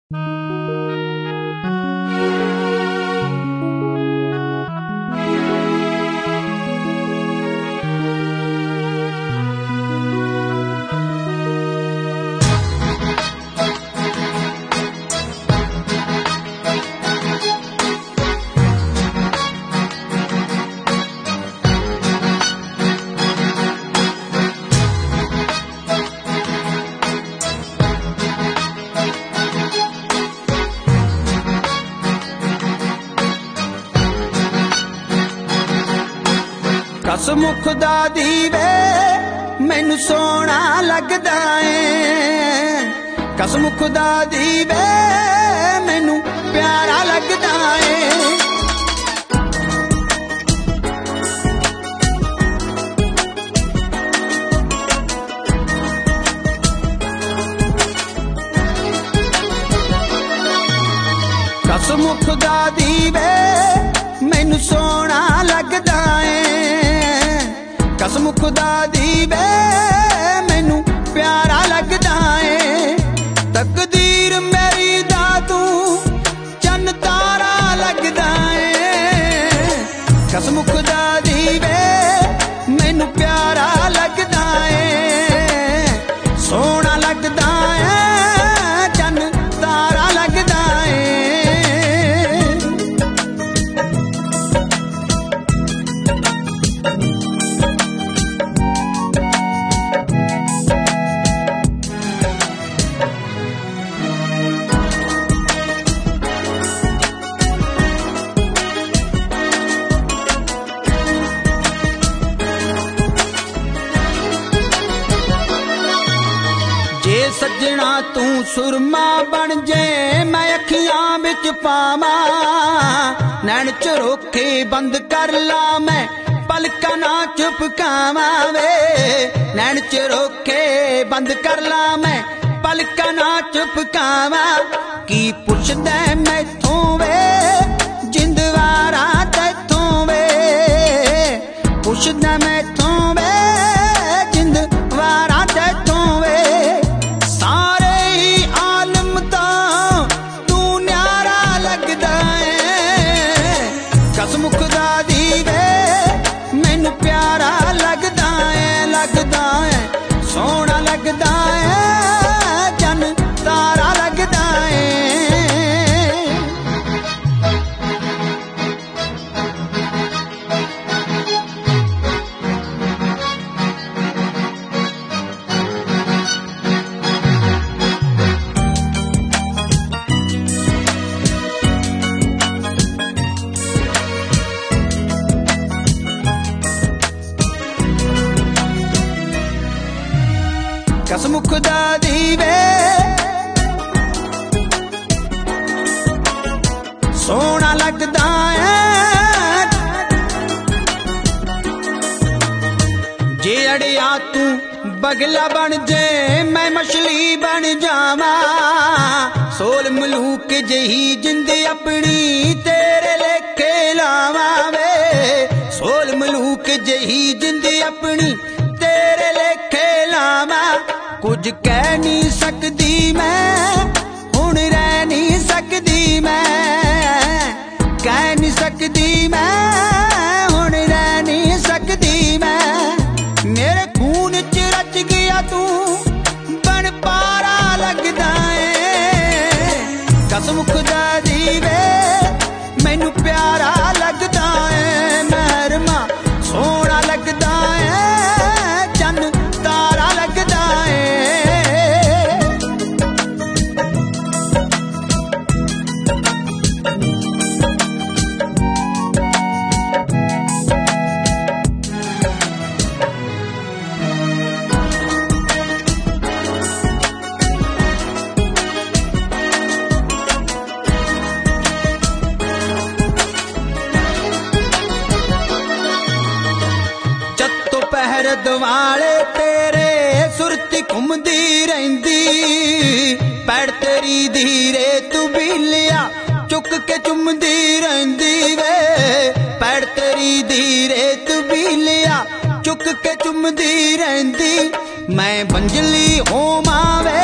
कसम खुदा दी वे मैनू सोहना लगदा है, कसम खुदा दी वे मैनू प्यारा लगदा है। कसम खुदा दी वे मैनू सोहना लगदा है, कसम खुदा दी वे मैनू प्यारा लगदा है। तकदीर मेरी दा तू चन्न तारा लगदा है, कसम खुदा दी वे मैनू प्यारा लगदा है। सोहना लगदा है चन्न तारा लगदा है। सजना तू सुरमा बन जे मैं अखियां विच पावा, नैन चरोखे बंद कर ला मैं पलका ना चुपकावा वे। नैन चरोखे बंद कर ला मैं पलका ना चुपकावा। की पुछदा मैथों वे जिंदवारा तैथों वे, पुछदा मैथों वे जिंदवारा तैथों वे। कसम खुदा दी वे मैनू प्यारा लगदा है, लगदा है सोहना लगदा है चन्न तारा लगदा है। कसम खुदा दी वे सोहना लगदा है। जे अड़िया तू बगला बन जे मैं मछली बन जावा, सोल मलूक जही जिंद अपनी तेरे लेखे लावा वे। सोल मलूक जही जिंद अपनी तेरे लेखे लावा। कुछ कह नहीं सकदी मैं हुण रह नहीं सकदी मैं, कह नहीं सकदी मैं हुण रह नहीं सकदी मैं। मेरे खून च रच गया तू बन पारा लगदा है। कसम खुदा दी वे मैनू प्यारा लगदा है, महरमा सोहना लगदा है चन्न तारा लगदा है। पहर दवाले तेरे सुरती घूमदी रहिंदी, पैड़ तेरी धीरे तू बिलिया चुक के चुमदी रहिंदी वे। पैड़ तेरी धीरे तू बिलिया चुक के चुमदी रहिंदी। मैं बंजली होवां वे